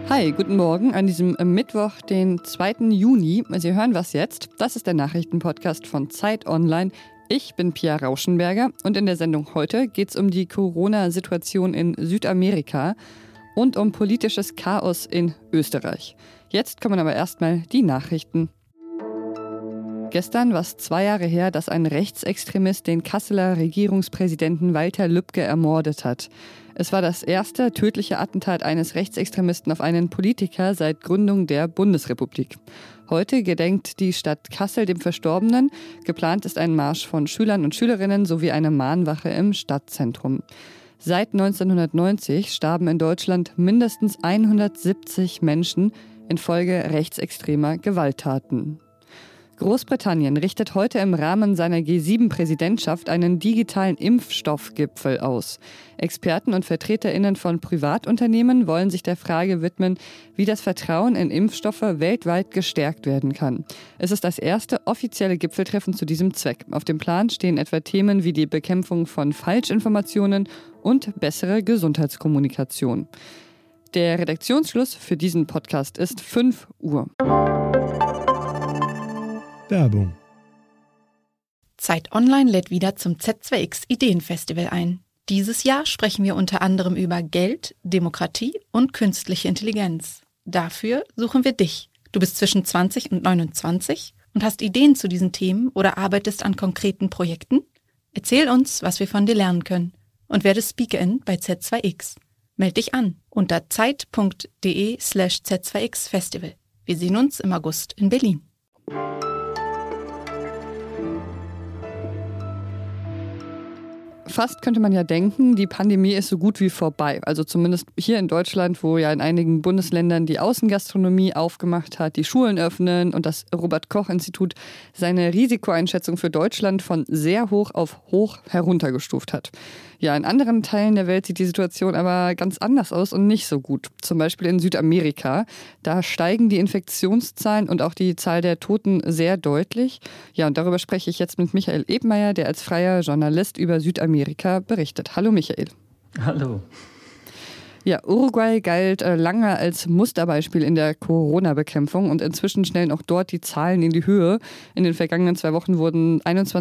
Hi, guten Morgen an diesem Mittwoch, den 2. Juni. Sie hören was jetzt? Das ist der Nachrichtenpodcast von Zeit Online. Ich bin Pia Rauschenberger und in der Sendung heute geht es um die Corona-Situation in Südamerika und um politisches Chaos in Österreich. Jetzt kommen aber erstmal die Nachrichten. Gestern war es 2 Jahre her, dass ein Rechtsextremist den Kasseler Regierungspräsidenten Walter Lübcke ermordet hat. Es war das erste tödliche Attentat eines Rechtsextremisten auf einen Politiker seit Gründung der Bundesrepublik. Heute gedenkt die Stadt Kassel dem Verstorbenen. Geplant ist ein Marsch von Schülern und Schülerinnen sowie eine Mahnwache im Stadtzentrum. Seit 1990 starben in Deutschland mindestens 170 Menschen infolge rechtsextremer Gewalttaten. Großbritannien richtet heute im Rahmen seiner G7-Präsidentschaft einen digitalen Impfstoffgipfel aus. Experten und VertreterInnen von Privatunternehmen wollen sich der Frage widmen, wie das Vertrauen in Impfstoffe weltweit gestärkt werden kann. Es ist das erste offizielle Gipfeltreffen zu diesem Zweck. Auf dem Plan stehen etwa Themen wie die Bekämpfung von Falschinformationen und bessere Gesundheitskommunikation. Der Redaktionsschluss für diesen Podcast ist 5 Uhr. Werbung. Zeit Online lädt wieder zum Z2X Ideenfestival ein. Dieses Jahr sprechen wir unter anderem über Geld, Demokratie und künstliche Intelligenz. Dafür suchen wir dich. Du bist zwischen 20 und 29 und hast Ideen zu diesen Themen oder arbeitest an konkreten Projekten? Erzähl uns, was wir von dir lernen können und werde Speakerin bei Z2X. Meld dich an unter zeit.de/Z2X-Festival. Wir sehen uns im August in Berlin. Fast könnte man ja denken, die Pandemie ist so gut wie vorbei. Also zumindest hier in Deutschland, wo ja in einigen Bundesländern die Außengastronomie aufgemacht hat, die Schulen öffnen und das Robert-Koch-Institut seine Risikoeinschätzung für Deutschland von sehr hoch auf hoch heruntergestuft hat. Ja, in anderen Teilen der Welt sieht die Situation aber ganz anders aus und nicht so gut. Zum Beispiel in Südamerika. Da steigen die Infektionszahlen und auch die Zahl der Toten sehr deutlich. Ja, und darüber spreche ich jetzt mit Michael Ebmeier, der als freier Journalist über Südamerika berichtet. Hallo Michael. Hallo. Ja, Uruguay galt lange als Musterbeispiel in der Corona-Bekämpfung und inzwischen schnellen auch dort die Zahlen in die Höhe. In den vergangenen 2 Wochen wurden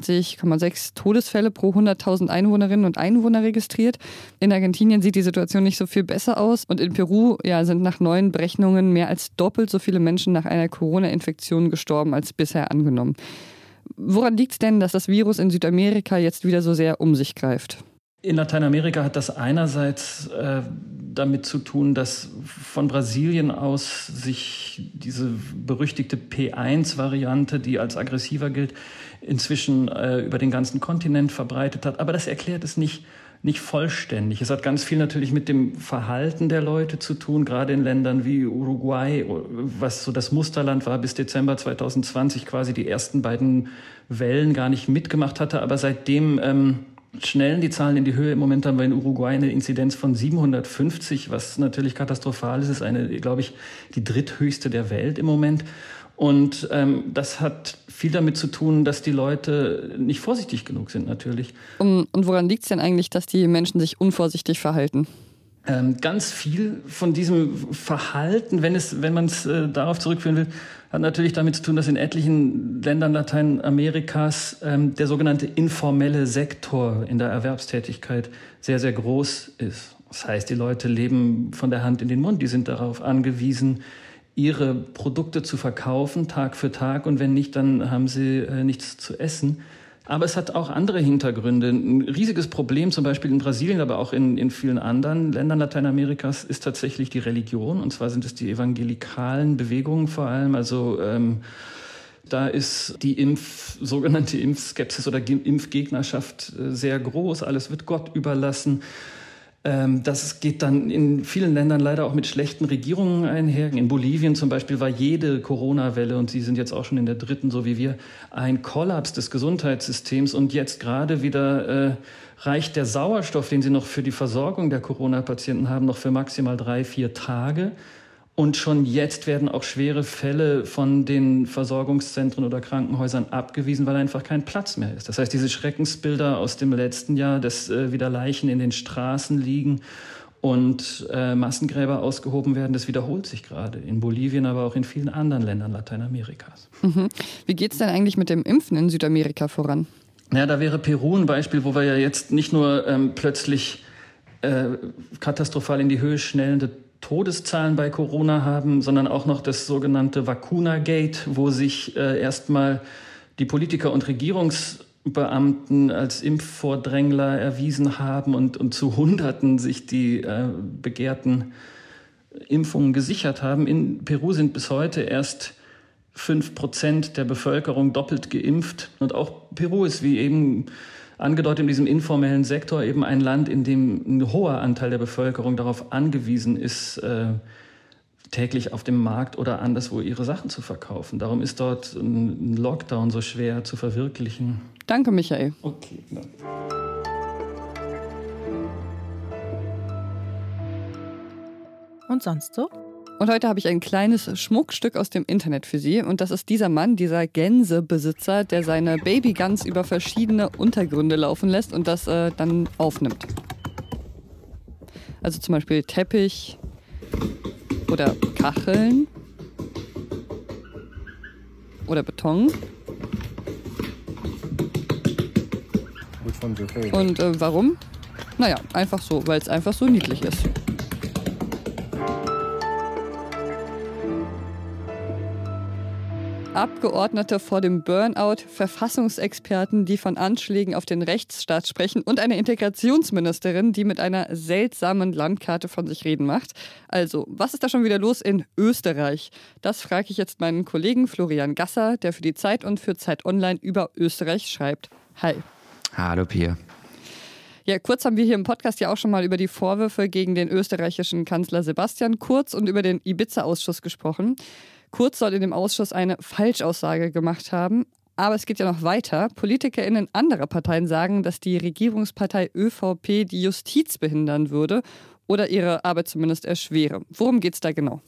21,6 Todesfälle pro 100.000 Einwohnerinnen und Einwohner registriert. In Argentinien sieht die Situation nicht so viel besser aus und in Peru sind nach neuen Berechnungen mehr als doppelt so viele Menschen nach einer Corona-Infektion gestorben als bisher angenommen. Woran liegt es denn, dass das Virus in Südamerika jetzt wieder so sehr um sich greift? In Lateinamerika hat das einerseits damit zu tun, dass von Brasilien aus sich diese berüchtigte P1-Variante, die als aggressiver gilt, inzwischen über den ganzen Kontinent verbreitet hat. Aber das erklärt es nicht vollständig. Es hat ganz viel natürlich mit dem Verhalten der Leute zu tun, gerade in Ländern wie Uruguay, was so das Musterland war bis Dezember 2020, quasi die ersten beiden Wellen gar nicht mitgemacht hatte. Aber seitdem schnellen die Zahlen in die Höhe. Im Moment haben wir in Uruguay eine Inzidenz von 750, was natürlich katastrophal ist. Es ist glaube ich, die dritthöchste der Welt im Moment. Und das hat viel damit zu tun, dass die Leute nicht vorsichtig genug sind natürlich. Und woran liegt es denn eigentlich, dass die Menschen sich unvorsichtig verhalten? Ganz viel von diesem Verhalten, wenn man es darauf zurückführen will, hat natürlich damit zu tun, dass in etlichen Ländern Lateinamerikas der sogenannte informelle Sektor in der Erwerbstätigkeit sehr, sehr groß ist. Das heißt, die Leute leben von der Hand in den Mund. Die sind darauf angewiesen, ihre Produkte zu verkaufen, Tag für Tag. Und wenn nicht, dann haben sie nichts zu essen. Aber es hat auch andere Hintergründe. Ein riesiges Problem, zum Beispiel in Brasilien, aber auch in vielen anderen Ländern Lateinamerikas, ist tatsächlich die Religion. Und zwar sind es die evangelikalen Bewegungen vor allem. Also da ist die sogenannte Impfskepsis oder Impfgegnerschaft sehr groß. Alles wird Gott überlassen. Das geht dann in vielen Ländern leider auch mit schlechten Regierungen einher. In Bolivien zum Beispiel war jede Corona-Welle, und Sie sind jetzt auch schon in der 3., so wie wir, ein Kollaps des Gesundheitssystems. Und jetzt gerade wieder reicht der Sauerstoff, den Sie noch für die Versorgung der Corona-Patienten haben, noch für maximal 3-4 Tage. Und schon jetzt werden auch schwere Fälle von den Versorgungszentren oder Krankenhäusern abgewiesen, weil einfach kein Platz mehr ist. Das heißt, diese Schreckensbilder aus dem letzten Jahr, dass wieder Leichen in den Straßen liegen und Massengräber ausgehoben werden. Das wiederholt sich gerade in Bolivien, aber auch in vielen anderen Ländern Lateinamerikas. Wie geht es denn eigentlich mit dem Impfen in Südamerika voran? Ja, da wäre Peru ein Beispiel, wo wir ja jetzt nicht nur plötzlich katastrophal in die Höhe schnellende Todeszahlen bei Corona haben, sondern auch noch das sogenannte Vacuna-Gate, wo sich erstmal die Politiker und Regierungsbeamten als Impfvordrängler erwiesen haben und zu Hunderten sich die begehrten Impfungen gesichert haben. In Peru sind bis heute erst 5% der Bevölkerung doppelt geimpft. Und auch Peru ist, wie eben angedeutet, in diesem informellen Sektor eben ein Land, in dem ein hoher Anteil der Bevölkerung darauf angewiesen ist, täglich auf dem Markt oder anderswo ihre Sachen zu verkaufen. Darum ist dort ein Lockdown so schwer zu verwirklichen. Danke, Michael. Okay, danke. Und sonst so? Und heute habe ich ein kleines Schmuckstück aus dem Internet für Sie. Und das ist dieser Mann, dieser Gänsebesitzer, der seine Babygans über verschiedene Untergründe laufen lässt und das dann aufnimmt. Also zum Beispiel Teppich oder Kacheln oder Beton. Und warum? Naja, einfach so, weil es einfach so niedlich ist. Abgeordnete vor dem Burnout, Verfassungsexperten, die von Anschlägen auf den Rechtsstaat sprechen und eine Integrationsministerin, die mit einer seltsamen Landkarte von sich reden macht. Also, was ist da schon wieder los in Österreich? Das frage ich jetzt meinen Kollegen Florian Gasser, der für die Zeit und für Zeit Online über Österreich schreibt. Hi. Hallo Pia. Ja, Kurz haben wir hier im Podcast ja auch schon mal über die Vorwürfe gegen den österreichischen Kanzler Sebastian Kurz und über den Ibiza-Ausschuss gesprochen. Kurz soll in dem Ausschuss eine Falschaussage gemacht haben. Aber es geht ja noch weiter. PolitikerInnen anderer Parteien sagen, dass die Regierungspartei ÖVP die Justiz behindern würde oder ihre Arbeit zumindest erschwere. Worum geht es da genau?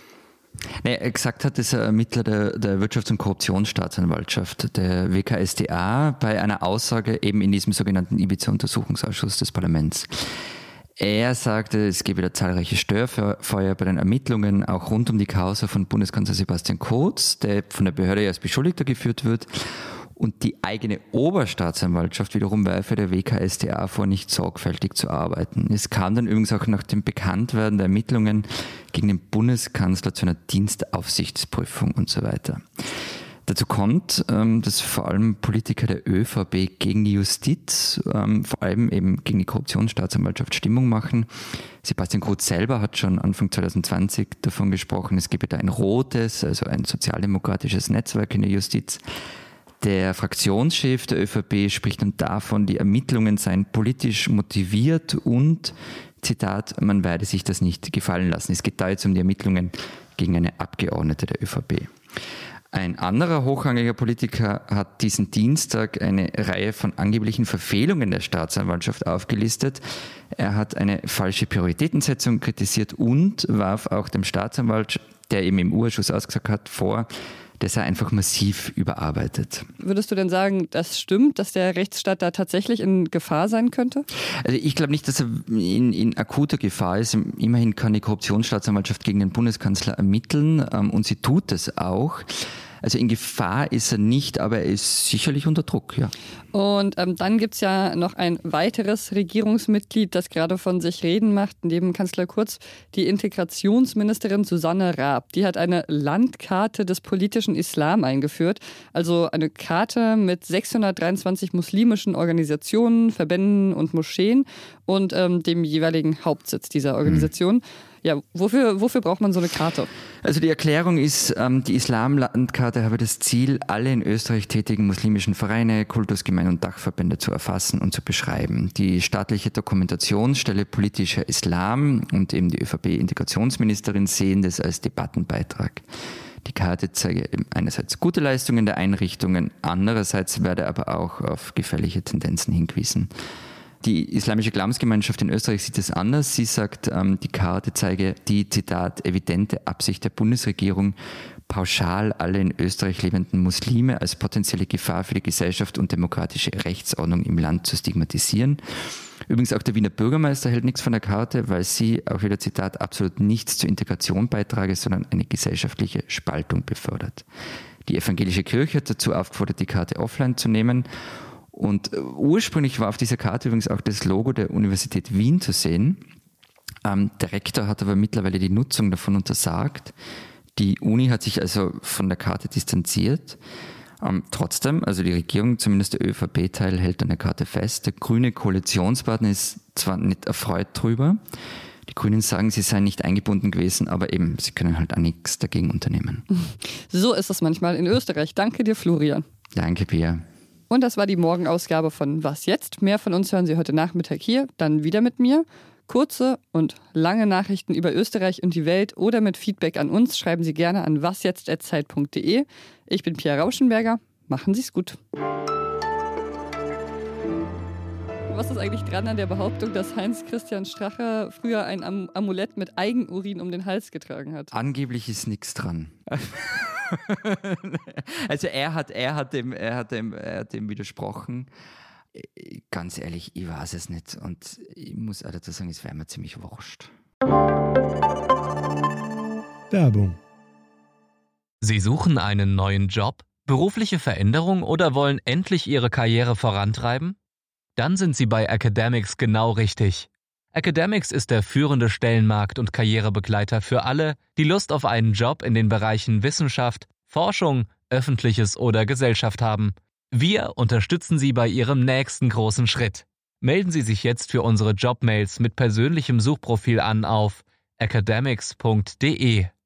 Nee, gesagt hat es ein Ermittler der Wirtschafts- und Korruptionsstaatsanwaltschaft, der WKStA, bei einer Aussage eben in diesem sogenannten Ibiza-Untersuchungsausschuss des Parlaments. Er sagte, es gebe da zahlreiche Störfeuer bei den Ermittlungen, auch rund um die Causa von Bundeskanzler Sebastian Kurz, der von der Behörde als Beschuldigter geführt wird. Und die eigene Oberstaatsanwaltschaft wiederum werfe der WKStA vor, nicht sorgfältig zu arbeiten. Es kam dann übrigens auch nach dem Bekanntwerden der Ermittlungen gegen den Bundeskanzler zu einer Dienstaufsichtsprüfung und so weiter. Dazu kommt, dass vor allem Politiker der ÖVP gegen die Justiz, vor allem eben gegen die Korruptionsstaatsanwaltschaft Stimmung machen. Sebastian Kurz selber hat schon Anfang 2020 davon gesprochen, es gebe da ein rotes, also ein sozialdemokratisches Netzwerk in der Justiz. Der Fraktionschef der ÖVP spricht dann davon, die Ermittlungen seien politisch motiviert und, Zitat, man werde sich das nicht gefallen lassen. Es geht da jetzt um die Ermittlungen gegen eine Abgeordnete der ÖVP. Ein anderer hochrangiger Politiker hat diesen Dienstag eine Reihe von angeblichen Verfehlungen der Staatsanwaltschaft aufgelistet. Er hat eine falsche Prioritätensetzung kritisiert und warf auch dem Staatsanwalt, der eben im U-Ausschuss ausgesagt hat, vor, der sei einfach massiv überarbeitet. Würdest du denn sagen, das stimmt, dass der Rechtsstaat da tatsächlich in Gefahr sein könnte? Also ich glaube nicht, dass er in akuter Gefahr ist. Immerhin kann die Korruptionsstaatsanwaltschaft gegen den Bundeskanzler ermitteln und sie tut es auch. Also in Gefahr ist er nicht, aber er ist sicherlich unter Druck, ja. Und dann gibt es ja noch ein weiteres Regierungsmitglied, das gerade von sich reden macht, neben Kanzler Kurz, die Integrationsministerin Susanne Raab. Die hat eine Landkarte des politischen Islam eingeführt, also eine Karte mit 623 muslimischen Organisationen, Verbänden und Moscheen und dem jeweiligen Hauptsitz dieser Organisation. Ja, wofür braucht man so eine Karte? Also die Erklärung ist, die Islamlandkarte habe das Ziel, alle in Österreich tätigen muslimischen Vereine, Kultusgemeinden und Dachverbände zu erfassen und zu beschreiben. Die staatliche Dokumentationsstelle Politischer Islam und eben die ÖVP-Integrationsministerin sehen das als Debattenbeitrag. Die Karte zeige einerseits gute Leistungen der Einrichtungen, andererseits werde aber auch auf gefährliche Tendenzen hingewiesen. Die islamische Glaubensgemeinschaft in Österreich sieht es anders. Sie sagt, die Karte zeige die, Zitat, evidente Absicht der Bundesregierung, pauschal alle in Österreich lebenden Muslime als potenzielle Gefahr für die Gesellschaft und demokratische Rechtsordnung im Land zu stigmatisieren. Übrigens auch der Wiener Bürgermeister hält nichts von der Karte, weil sie, auch wieder Zitat, absolut nichts zur Integration beitrage, sondern eine gesellschaftliche Spaltung befördert. Die evangelische Kirche hat dazu aufgefordert, die Karte offline zu nehmen. Und ursprünglich war auf dieser Karte übrigens auch das Logo der Universität Wien zu sehen. Der Rektor hat aber mittlerweile die Nutzung davon untersagt. Die Uni hat sich also von der Karte distanziert. Trotzdem, also die Regierung, zumindest der ÖVP-Teil, hält an der Karte fest. Der grüne Koalitionspartner ist zwar nicht erfreut drüber. Die Grünen sagen, sie seien nicht eingebunden gewesen, aber eben, sie können halt auch nichts dagegen unternehmen. So ist es manchmal in Österreich. Danke dir, Florian. Danke, Pia. Und das war die Morgenausgabe von Was jetzt? Mehr von uns hören Sie heute Nachmittag hier, dann wieder mit mir. Kurze und lange Nachrichten über Österreich und die Welt oder mit Feedback an uns schreiben Sie gerne an wasjetzt@zeit.de. Ich bin Pia Rauschenberger. Machen Sie es gut. Was ist eigentlich dran an der Behauptung, dass Heinz-Christian Strache früher ein Amulett mit Eigenurin um den Hals getragen hat? Angeblich ist nichts dran. Also er hat dem widersprochen. Ganz ehrlich, ich weiß es nicht. Und ich muss auch dazu sagen, es wäre mir ziemlich wurscht. Werbung. Sie suchen einen neuen Job, berufliche Veränderung oder wollen endlich Ihre Karriere vorantreiben? Dann sind Sie bei Academics genau richtig. Academics ist der führende Stellenmarkt- und Karrierebegleiter für alle, die Lust auf einen Job in den Bereichen Wissenschaft, Forschung, Öffentliches oder Gesellschaft haben. Wir unterstützen Sie bei Ihrem nächsten großen Schritt. Melden Sie sich jetzt für unsere Jobmails mit persönlichem Suchprofil an auf academics.de.